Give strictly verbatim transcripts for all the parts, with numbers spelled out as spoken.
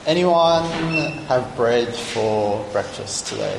Anyone have bread for breakfast today?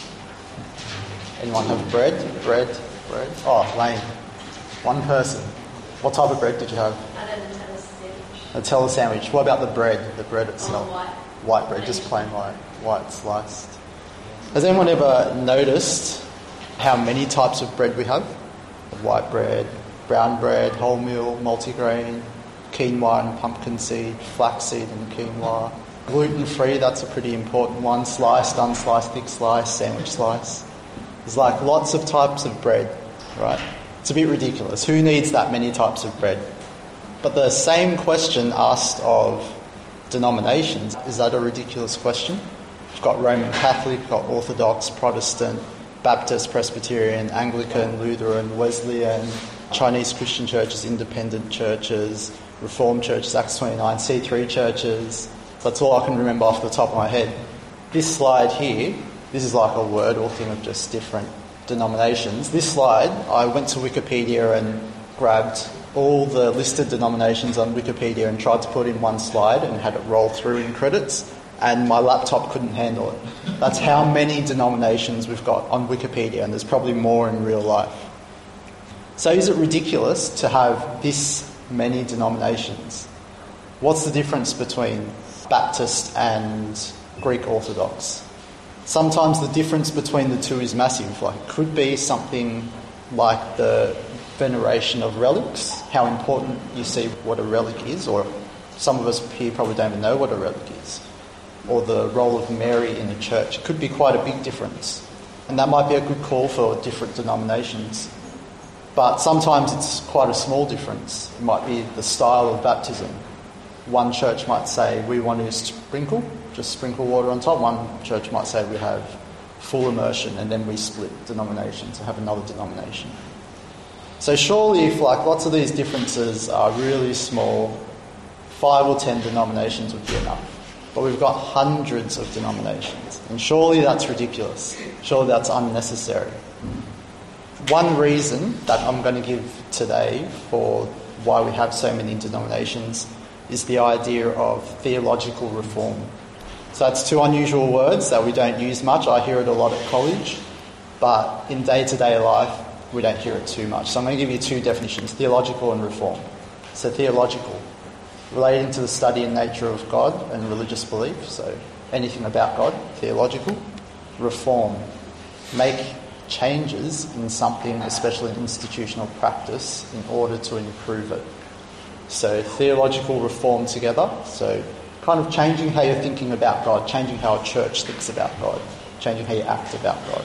Anyone have bread? Bread? Bread? Oh, Lane. One person. What type of bread did you have? I had a Nutella sandwich. Nutella sandwich. What about the bread? The bread itself? Oh, white. White bread, just plain white. White sliced. Has anyone ever noticed how many types of bread we have? White bread, brown bread, wholemeal, multigrain, quinoa and pumpkin seed, flaxseed and quinoa. Gluten-free, that's a pretty important one. Sliced, unsliced, thick slice, sandwich slice. There's like lots of types of bread, right? It's a bit ridiculous. Who needs that many types of bread? But the same question asked of denominations, is that a ridiculous question? We've got Roman Catholic, we've got Orthodox, Protestant, Baptist, Presbyterian, Anglican, Lutheran, Wesleyan, Chinese Christian churches, independent churches, Reformed churches, Acts twenty-nine, C three churches. That's all I can remember off the top of my head. This slide here, this is like a word or thing of just different denominations. This slide, I went to Wikipedia and grabbed all the listed denominations on Wikipedia and tried to put in one slide and had it roll through in credits, and my laptop couldn't handle it. That's how many denominations we've got on Wikipedia, and there's probably more in real life. So is it ridiculous to have this many denominations? What's the difference between Baptist and Greek Orthodox? Sometimes the difference between the two is massive. Like, it could be something like the veneration of relics, how important you see what a relic is, or some of us here probably don't even know what a relic is, or the role of Mary in the church. It could be quite a big difference, and that might be a good call for different denominations. But sometimes it's quite a small difference. It might be the style of baptism. One church might say we want to sprinkle, just sprinkle water on top. One church might say we have full immersion, and then we split denominations and have another denomination. So surely if like lots of these differences are really small, five or ten denominations would be enough. But we've got hundreds of denominations, and surely that's ridiculous. Surely that's unnecessary. One reason that I'm going to give today for why we have so many denominations is the idea of theological reform. So that's two unusual words that we don't use much. I hear it a lot at college, but in day-to-day life, we don't hear it too much. So I'm going to give you two definitions, theological and reform. So theological, relating to the study and nature of God and religious belief, so anything about God. Theological. Reform, make changes in something, especially in institutional practice, in order to improve it. So theological reform together, so kind of changing how you're thinking about God, changing how a church thinks about God, changing how you act about God.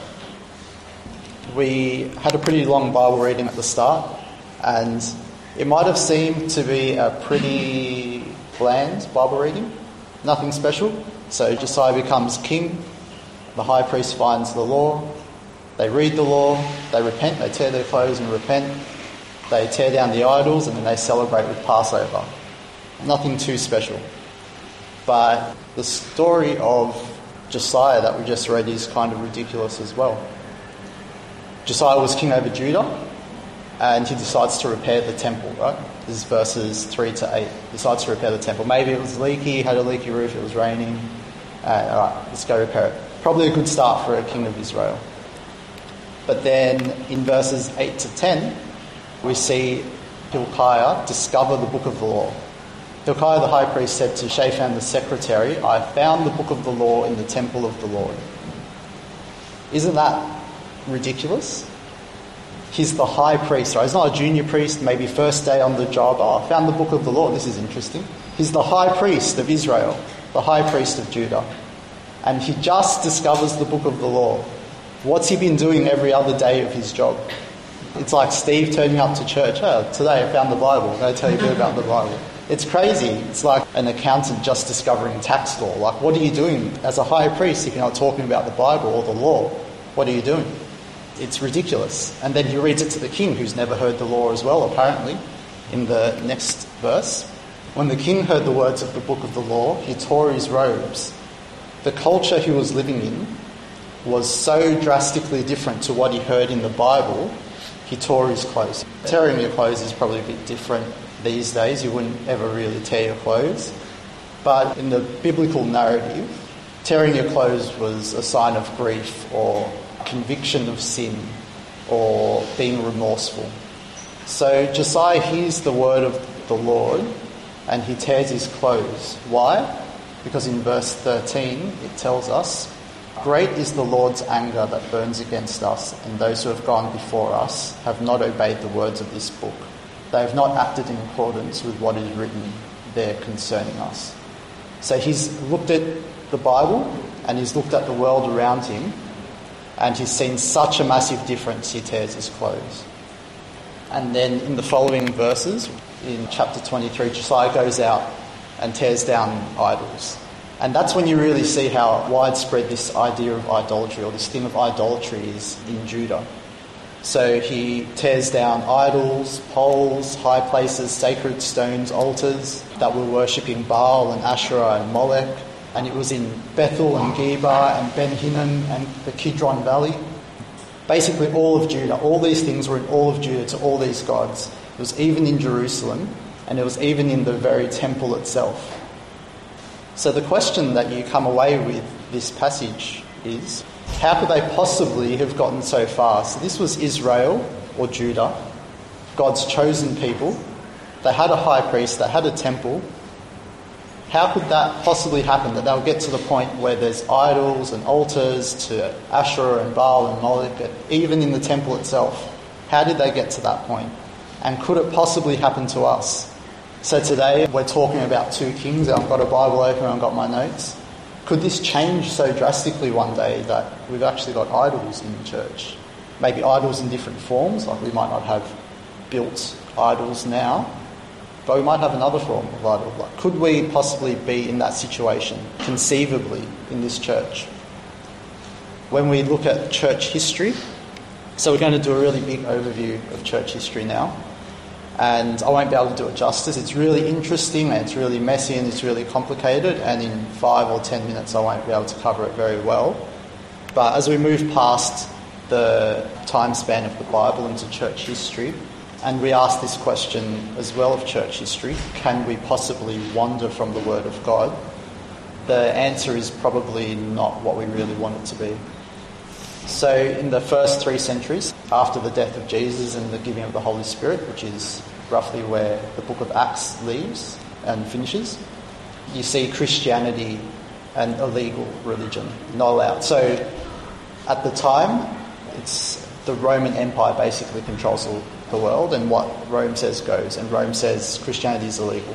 We had a pretty long Bible reading at the start, and it might have seemed to be a pretty bland Bible reading, nothing special. So Josiah becomes king, the high priest finds the law, they read the law, they repent, they tear their clothes and repent, they tear down the idols, and then they celebrate with Passover. Nothing too special. But the story of Josiah that we just read is kind of ridiculous as well. Josiah was king over Judah, and he decides to repair the temple, right? This is verses three to eight. He decides to repair the temple. Maybe it was leaky, had a leaky roof, it was raining. Uh, all right, let's go repair it. Probably a good start for a king of Israel. But then in verses eight to ten, we see Hilkiah discover the book of the law. Hilkiah the high priest said to Shaphan the secretary, I found the book of the law in the temple of the Lord. Isn't that ridiculous? He's the high priest, right? He's not a junior priest, maybe first day on the job. Oh, I found the book of the law. This is interesting. He's the high priest of Israel, the high priest of Judah. And he just discovers the book of the law. What's he been doing every other day of his job? It's like Steve turning up to church. Oh, today I found the Bible. I'm going to tell you a bit about the Bible. It's crazy. It's like an accountant just discovering tax law. Like, what are you doing as a high priest if you're not talking about the Bible or the law? What are you doing? It's ridiculous. And then he reads it to the king, who's never heard the law as well, apparently, in the next verse. When the king heard the words of the book of the law, he tore his robes. The culture he was living in was so drastically different to what he heard in the Bible, he tore his clothes. Tearing your clothes is probably a bit different these days. You wouldn't ever really tear your clothes. But in the biblical narrative, tearing your clothes was a sign of grief or conviction of sin or being remorseful. So Josiah hears the word of the Lord and he tears his clothes. Why? Because in verse thirteen it tells us, "Great is the Lord's anger that burns against us, and those who have gone before us have not obeyed the words of this book. They have not acted in accordance with what is written there concerning us." So he's looked at the Bible and he's looked at the world around him and he's seen such a massive difference, he tears his clothes. And then in the following verses, in chapter twenty-three, Josiah goes out and tears down idols. And that's when you really see how widespread this idea of idolatry, or this thing of idolatry, is in Judah. So he tears down idols, poles, high places, sacred stones, altars that were worshipping Baal and Asherah and Molech. And it was in Bethel and Geba and Ben Hinnom and the Kidron Valley. Basically all of Judah. All these things were in all of Judah to all these gods. It was even in Jerusalem, and it was even in the very temple itself. So the question that you come away with this passage is, how could they possibly have gotten so far? So this was Israel, or Judah, God's chosen people. They had a high priest, they had a temple. How could that possibly happen, that they'll get to the point where there's idols and altars to Asherah and Baal and Molech, even in the temple itself? How did they get to that point? And could it possibly happen to us? So today we're talking about two kings. I've got a Bible open and I've got my notes. Could this change so drastically one day that we've actually got idols in the church? Maybe idols in different forms, like we might not have built idols now, but we might have another form of idol. Like, could we possibly be in that situation, conceivably, in this church? When we look at church history, so we're going to do a really big overview of church history now. And I won't be able to do it justice. It's really interesting and it's really messy and it's really complicated, and in five or ten minutes I won't be able to cover it very well. But as we move past the time span of the Bible into church history, and we ask this question as well of church history, can we possibly wander from the Word of God? The answer is probably not what we really want it to be. So in the first three centuries, after the death of Jesus and the giving of the Holy Spirit, which is roughly where the book of Acts leaves and finishes, you see Christianity an illegal religion, not allowed. So at the time, it's the Roman Empire basically controls the world, and what Rome says goes, and Rome says Christianity is illegal.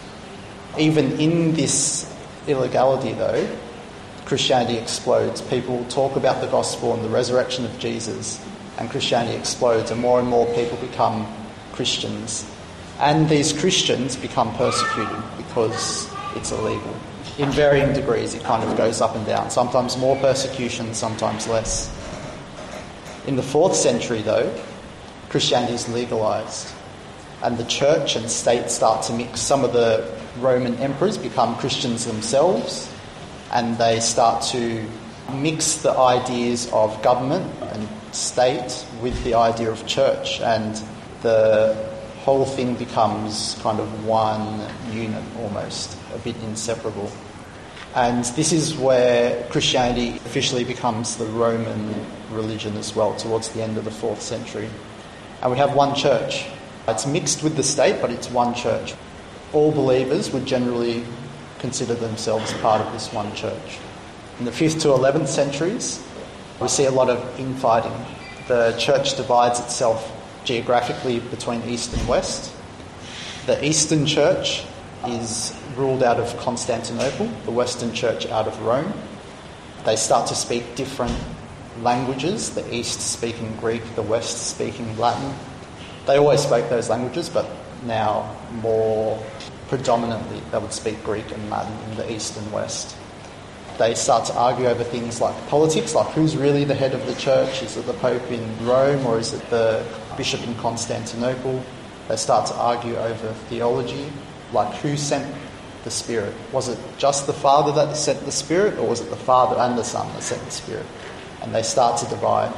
Even in this illegality though, Christianity explodes. People talk about the gospel and the resurrection of Jesus, and Christianity explodes, and more and more people become Christians. And these Christians become persecuted because it's illegal. In varying degrees, it kind of goes up and down. Sometimes more persecution, sometimes less. In the fourth century, though, Christianity is legalised, and the church and state start to mix. Some of the Roman emperors become Christians themselves, and they start to mix the ideas of government and state with the idea of church, and the whole thing becomes kind of one unit almost, a bit inseparable. And this is where Christianity officially becomes the Roman religion as well, towards the end of the fourth century. And we have one church. It's mixed with the state, but it's one church. All believers would generally consider themselves part of this one church. In the fifth to eleventh centuries, we see a lot of infighting. The church divides itself geographically between east and west. The Eastern Church is ruled out of Constantinople, the Western Church out of Rome. They start to speak different languages, the East speaking Greek, the West speaking Latin. They always spoke those languages, but now more predominantly they would speak Greek and Latin in the East and West. They start to argue over things like politics, like who's really the head of the church? Is it the Pope in Rome, or is it the Bishop in Constantinople? They start to argue over theology, like who sent the Spirit? Was it just the Father that sent the Spirit, or was it the Father and the Son that sent the Spirit? And they start to divide.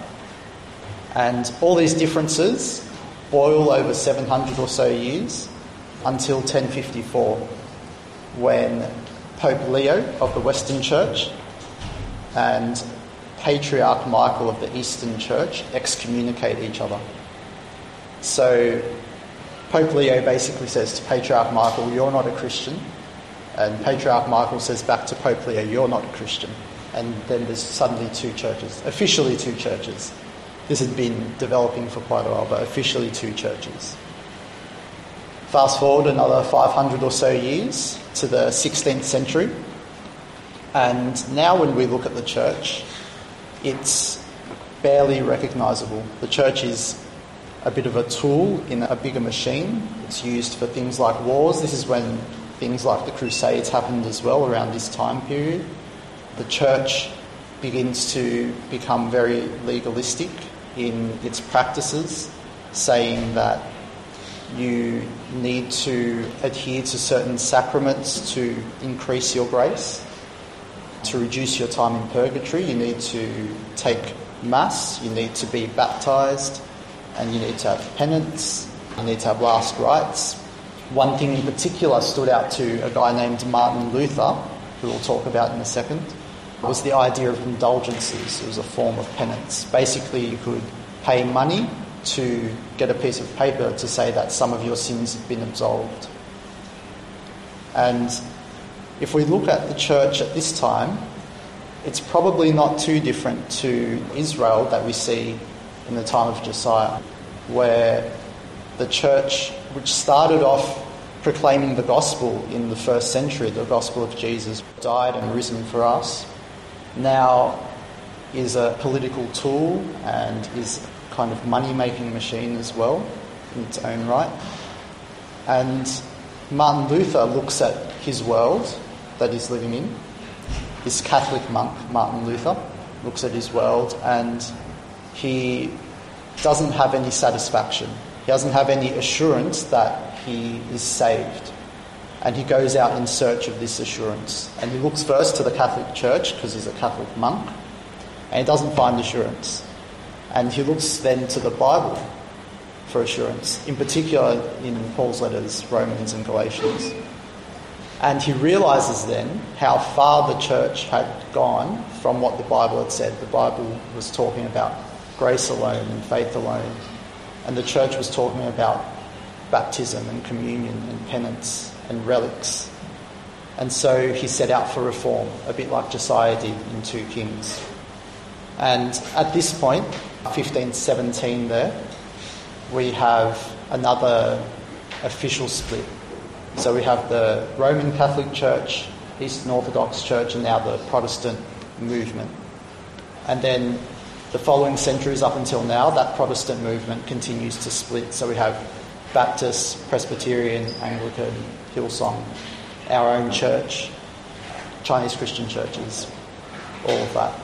And all these differences boil over seven hundred or so years until ten fifty-four, when Pope Leo of the Western Church and Patriarch Michael of the Eastern Church excommunicate each other. So Pope Leo basically says to Patriarch Michael, "You're not a Christian." And Patriarch Michael says back to Pope Leo, "You're not a Christian." And then there's suddenly two churches, officially two churches. This had been developing for quite a while, but officially two churches. Fast forward another five hundred or so years to the sixteenth century. And now when we look at the church, it's barely recognisable. The church is a bit of a tool in a bigger machine. It's used for things like wars. This is when things like the Crusades happened as well, around this time period. The church begins to become very legalistic in its practices, saying that you need to adhere to certain sacraments to increase your grace. To reduce your time in purgatory, you need to take Mass, you need to be baptised, and you need to have penance, you need to have last rites. One thing in particular stood out to a guy named Martin Luther, who we'll talk about in a second, was the idea of indulgences. It was a form of penance. Basically, you could pay money to get a piece of paper to say that some of your sins have been absolved. And if we look at the church at this time, it's probably not too different to Israel that we see in the time of Josiah, where the church, which started off proclaiming the gospel in the first century, the gospel of Jesus, died and risen for us, now is a political tool and is a kind of money-making machine as well in its own right. And Martin Luther looks at his world that he's living in. This Catholic monk, Martin Luther, looks at his world and he doesn't have any satisfaction. He doesn't have any assurance that he is saved. And he goes out in search of this assurance. And he looks first to the Catholic Church, because he's a Catholic monk, and he doesn't find assurance. And he looks then to the Bible for assurance, in particular in Paul's letters, Romans and Galatians. And he realises then how far the church had gone from what the Bible had said. The Bible was talking about grace alone and faith alone. And the church was talking about baptism and communion and penance and relics. And so he set out for reform, a bit like Josiah did in two Kings. And at this point, fifteen seventeen there, we have another official split. So we have the Roman Catholic Church, Eastern Orthodox Church, and now the Protestant movement. And then the following centuries up until now, that Protestant movement continues to split. So we have Baptist, Presbyterian, Anglican, Hillsong, our own church, Chinese Christian churches, all of that.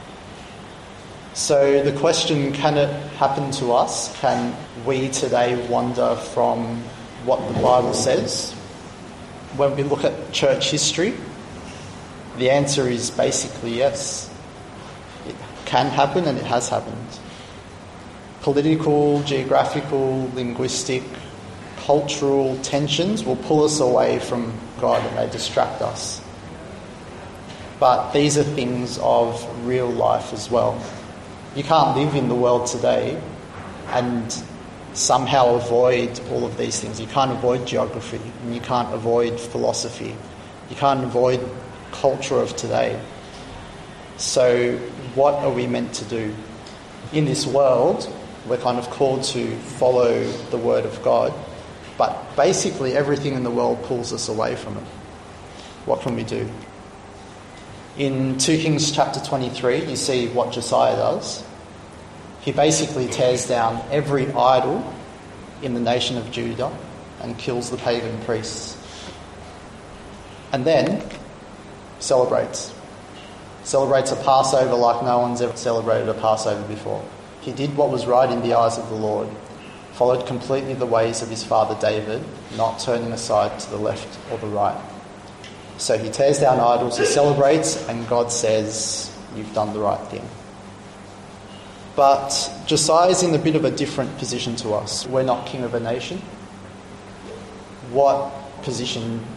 So the question, can it happen to us? Can we today wander from what the Bible says? When we look at church history, the answer is basically yes. It can happen and it has happened. Political, geographical, linguistic, cultural tensions will pull us away from God and they distract us. But these are things of real life as well. You can't live in the world today and somehow avoid all of these things. You can't avoid geography, and you can't avoid philosophy. You can't avoid culture of today. So what are we meant to do? In this world, we're kind of called to follow the word of God, but basically everything in the world pulls us away from it. What can we do? In two Kings chapter twenty-three, you see what Josiah does. He basically tears down every idol in the nation of Judah and kills the pagan priests. And then celebrates. Celebrates a Passover like no one's ever celebrated a Passover before. He did what was right in the eyes of the Lord, followed completely the ways of his father David, not turning aside to the left or the right. So he tears down idols, he celebrates, and God says, you've done the right thing. But Josiah is in a bit of a different position to us. We're not king of a nation. What position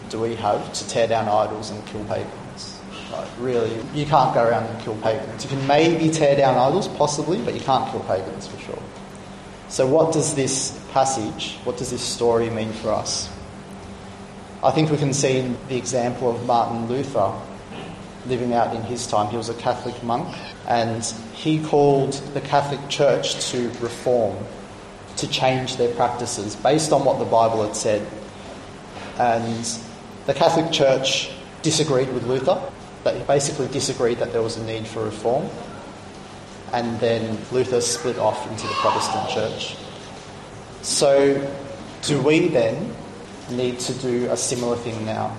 do we have to tear down idols and kill pagans? Like, really, you can't go around and kill pagans. You can maybe tear down idols, possibly, but you can't kill pagans for sure. So what does this passage, what does this story mean for us? I think we can see in the example of Martin Luther living out in his time. He was a Catholic monk, and he called the Catholic Church to reform, to change their practices based on what the Bible had said. And the Catholic Church disagreed with Luther. They basically disagreed that there was a need for reform. And then Luther split off into the Protestant Church. So do we then need to do a similar thing now?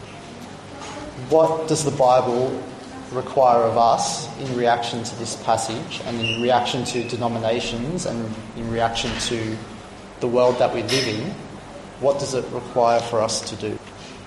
What does the Bible require of us in reaction to this passage and in reaction to denominations and in reaction to the world that we live in? What does it require for us to do?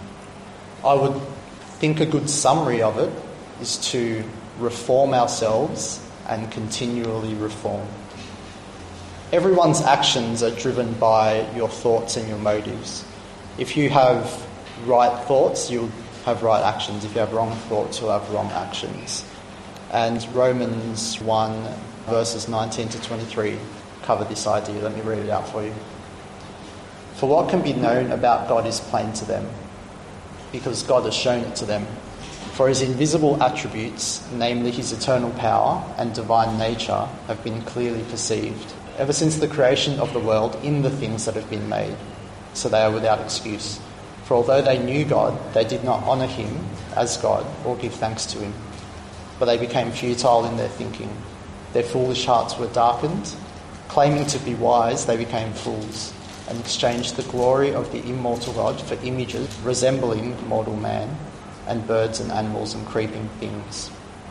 I would think a good summary of it is to reform ourselves and continually reform. Everyone's actions are driven by your thoughts and your motives. If you have right thoughts, you'll have right actions. If you have wrong thoughts, you'll have wrong actions. And Romans one, verses nineteen to twenty-three cover this idea. Let me read it out for you. For what can be known about God is plain to them, because God has shown it to them. For his invisible attributes, namely his eternal power and divine nature, have been clearly perceived, ever since the creation of the world in the things that have been made, so they are without excuse. For although they knew God, they did not honour him as God or give thanks to him, but they became futile in their thinking. Their foolish hearts were darkened. Claiming to be wise, they became fools, and exchanged the glory of the immortal God for images resembling mortal man, and birds and animals and creeping things.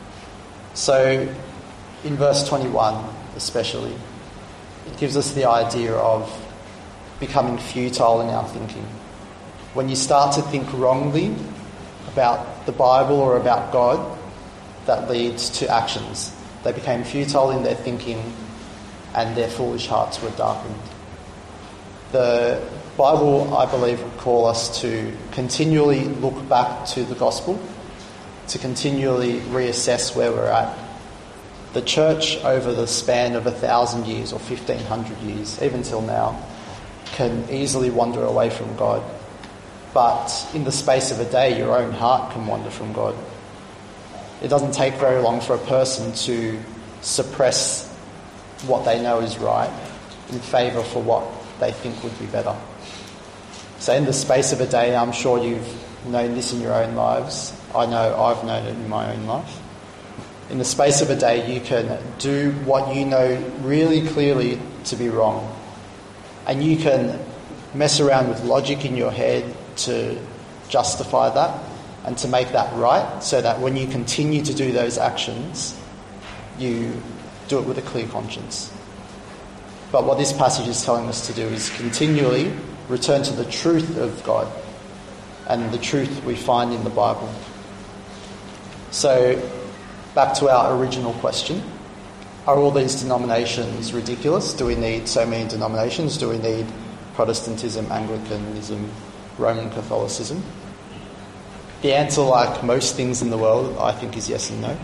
So, in verse twenty-one especially, it gives us the idea of becoming futile in our thinking. When you start to think wrongly about the Bible or about God, that leads to actions. They became futile in their thinking, and their foolish hearts were darkened. The Bible, I believe, would call us to continually look back to the gospel, to continually reassess where we're at. The church, over the span of a thousand years or fifteen hundred years, even till now, can easily wander away from God. But in the space of a day, your own heart can wander from God. It doesn't take very long for a person to suppress what they know is right in favour for what they think would be better. So in the space of a day, I'm sure you've known this in your own lives. I know I've known it in my own life. In the space of a day, you can do what you know really clearly to be wrong. And you can mess around with logic in your head to justify that and to make that right, so that when you continue to do those actions, you do it with a clear conscience. But what this passage is telling us to do is continually return to the truth of God and the truth we find in the Bible. So, back to our original question. Are all these denominations ridiculous? Do we need so many denominations? Do we need Protestantism, Anglicanism, Roman Catholicism? The answer, like most things in the world, I think is yes and no.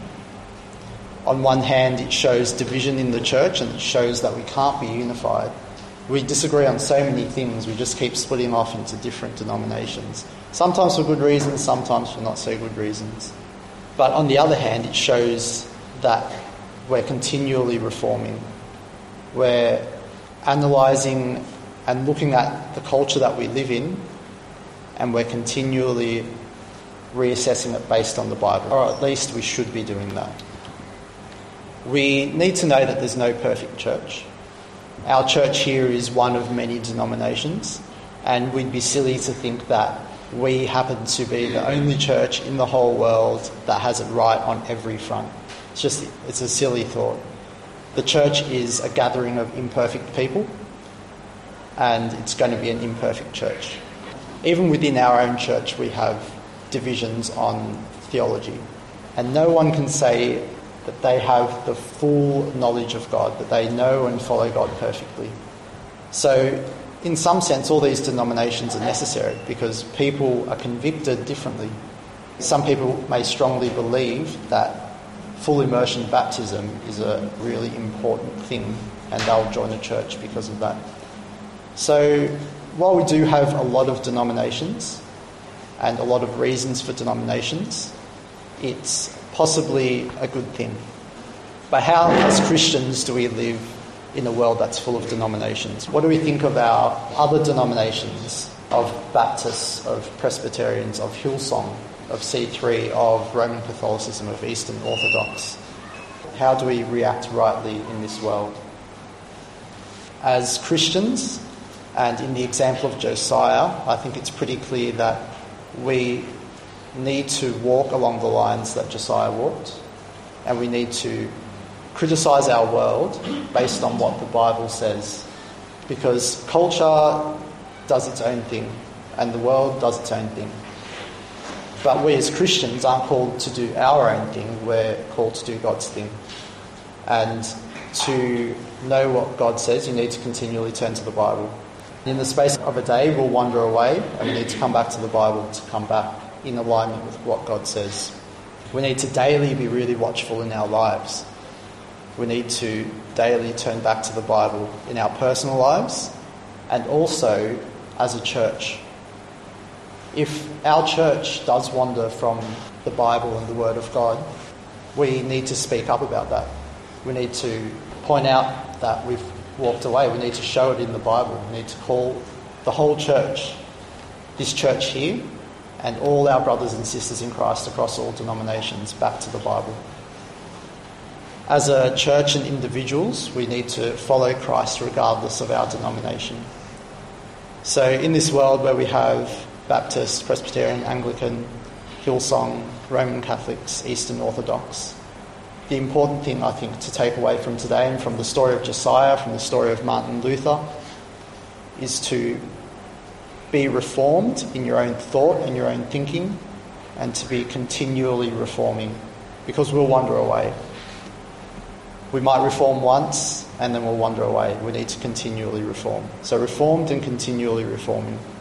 On one hand, it shows division in the church and it shows that we can't be unified. We disagree on so many things, we just keep splitting off into different denominations. Sometimes for good reasons, sometimes for not so good reasons. But on the other hand, it shows that we're continually reforming. We're analysing and looking at the culture that we live in, and we're continually reassessing it based on the Bible, or at least we should be doing that. We need to know that there's no perfect church. Our church here is one of many denominations, and we'd be silly to think that we happen to be the only church in the whole world that has it right on every front. It's just, it's a silly thought. The church is a gathering of imperfect people, and it's going to be an imperfect church. Even within our own church, we have divisions on theology, and no one can say that they have the full knowledge of God, that they know and follow God perfectly. So in some sense, all these denominations are necessary because people are convicted differently. Some people may strongly believe that full immersion baptism is a really important thing and they'll join a church because of that. So while we do have a lot of denominations and a lot of reasons for denominations, it's possibly a good thing. But how, as Christians, do we live in a world that's full of denominations? What do we think of our other denominations, of Baptists, of Presbyterians, of Hillsong, of C three, of Roman Catholicism, of Eastern Orthodox? How do we react rightly in this world? As Christians, and in the example of Josiah, I think it's pretty clear that we need to walk along the lines that Josiah walked, and we need to criticise our world based on what the Bible says, because culture does its own thing and the world does its own thing. But we as Christians aren't called to do our own thing, we're called to do God's thing. And to know what God says, you need to continually turn to the Bible. In the space of a day, we'll wander away and we need to come back to the Bible to come back in alignment with what God says. We need to daily be really watchful in our lives. We need to daily turn back to the Bible in our personal lives and also as a church. If our church does wander from the Bible and the Word of God, we need to speak up about that. We need to point out that we've walked away. We need to show it in the Bible. We need to call the whole church, this church here, and all our brothers and sisters in Christ across all denominations back to the Bible. As a church and individuals, we need to follow Christ regardless of our denomination. So in this world where we have Baptist, Presbyterian, Anglican, Hillsong, Roman Catholics, Eastern Orthodox, the important thing, I think, to take away from today and from the story of Josiah, from the story of Martin Luther, is to be reformed in your own thought and your own thinking, and to be continually reforming, because we'll wander away. We might reform once and then we'll wander away. We need to continually reform. So reformed and continually reforming.